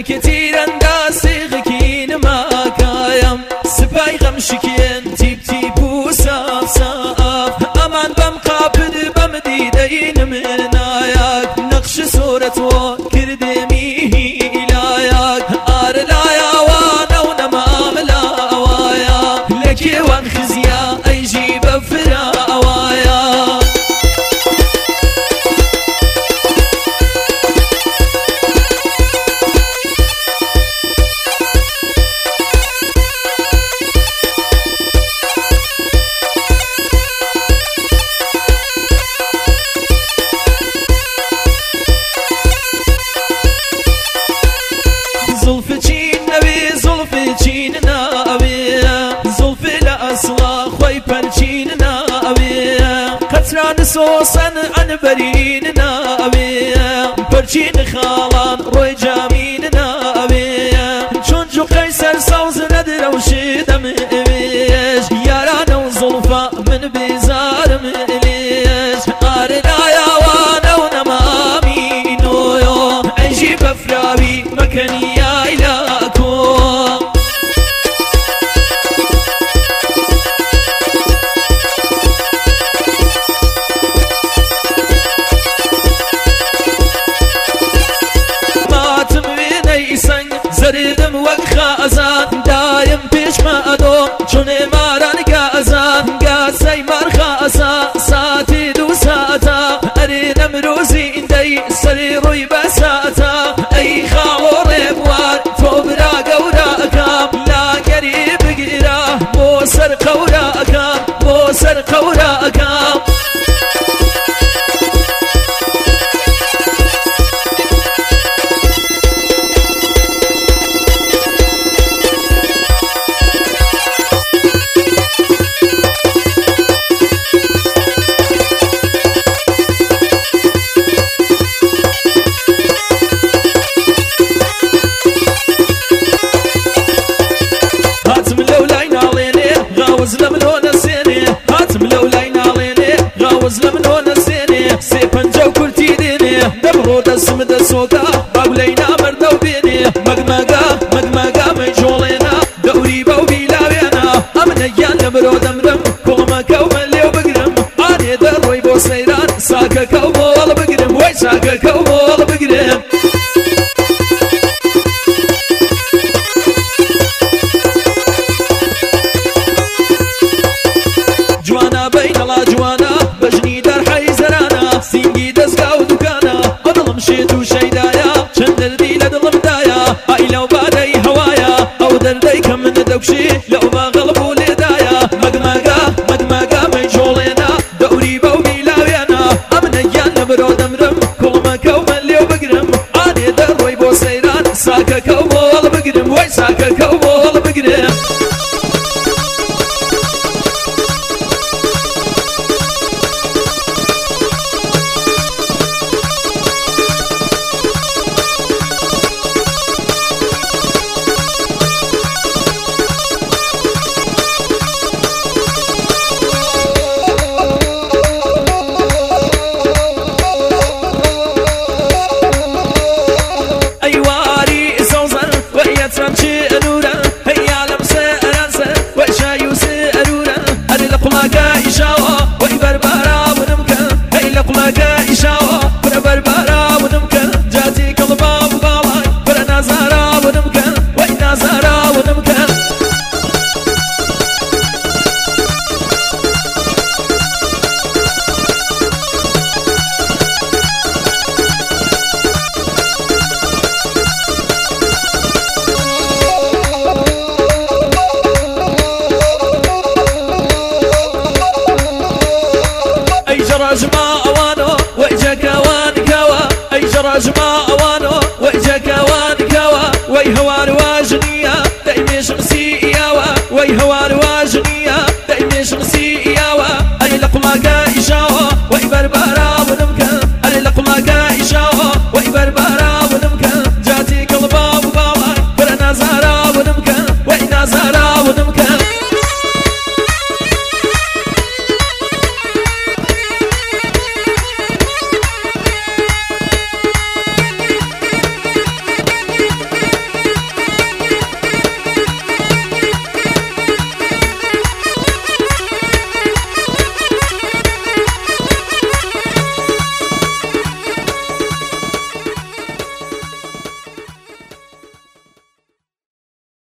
كتيرا داسيغكين ما كايم سباي غمشكين تيب تيب وساف ساف أمان بمقابل بمديدين مناياك نقش صورة كردميه إلاياك أرلايا وانا ونمام لاوايا لكي وانخزيا أيجيب فراوايا سوسن عن برين نابي برشين خالان روي جامين نابي شونجو قيصر سوز ندر وشيد مئويش يارانا وزلفا من بيزار مئليش أرنا يا وانا ونمامي نويو عجيب أفراوي مكاني يا إلاكو زردم وخازان دايم پیش ما ادو چون ماران گازان گازای مرخازا ساعتی دو ساعتا ارینم روزی اندی سری روی بساتا ای خاور بوار تو برا گورا کام لا گری بگیرا بو سر قورا کام بو سر قورا کام دسم دسوكا باولينا مردو بيني مقمقا مقمقا مجولينا دوري باوبي لاوينا امن يان برو دمرم كومكا ومليو بقرم اني دروي بو سيران ساكا كوبول بقرم وي ساكا كوبول بقرم جوانا بين الله جوانا بجني در حي زرانا سينجي دزقا ودكانا مشيتو شيدايا چند دردي لدلم دايا اي لو بادي هوايا او دردي كم من دوكشي لو ما غلبو لدايا مقمقا مقمقا ميجولينا دوري باوبي لاويانا امنيان نبرو دمرم كومكا ومليو بقرم اني دروي بو سيران ساكا كوبول بقرم وي ساكا كوبول بقرم جرى جماعة